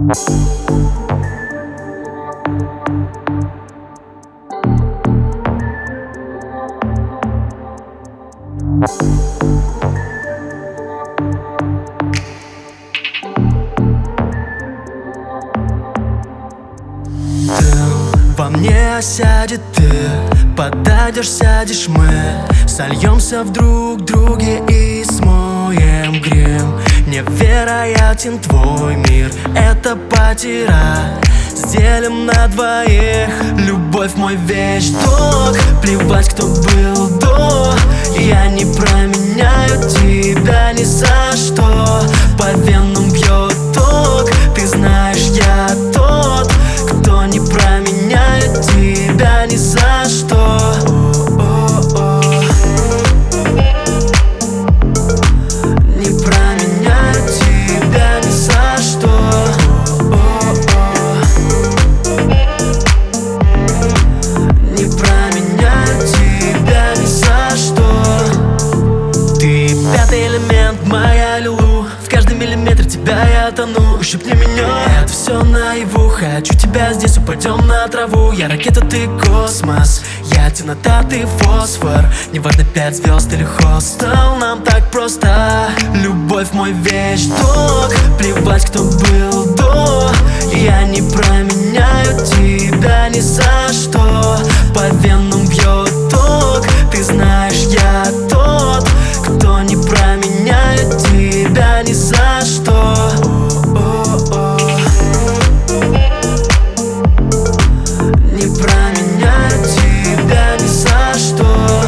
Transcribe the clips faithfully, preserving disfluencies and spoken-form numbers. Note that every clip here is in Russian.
Во мне осядет ты, подойдешь, сядешь, мы сольемся в друг друге и смоем грим. Невероятен твой мир, это потеря. Сделаем на двоих, любовь мой вещдок. Плевать, кто был до, я не променяю тебя ни за что. По венам бьет ток, ты знаешь, я тот, кто не променяет тебя ни за что. Не променяю тебя ни за что. Не променяю тебя ни за что. Ты пятый элемент, моя лилу. В каждом миллиметре тебя я тону. Ущипни меня, это все наяву. Хочу тебя здесь, упадем на траву. Я ракета, ты космос. Я темнота, ты фосфор. Неважно, пять звезд или хостел, нам так просто. Любовь мой вещдок. Плевать, кто был до, я не променяю тебя ни за что. По венам бьет ток, ты знаешь, я тот, кто не променяет тебя ни за что. Не променяю тебя ни за что.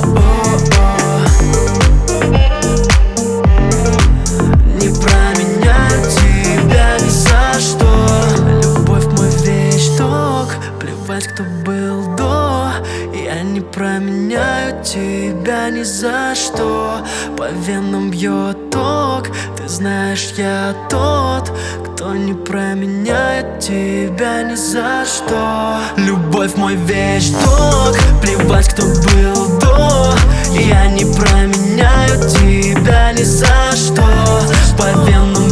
Не променяю тебя ни за что. Любовь мой вещдок. Плевать, кто был до, я не променяю тебя ни за что. По венам бьет ток, ты знаешь, я тот, кто не променяет тебя ни за что. Любовь мой вещдок. Плевать, кто был до, я не променяю тебя ни за что. По венам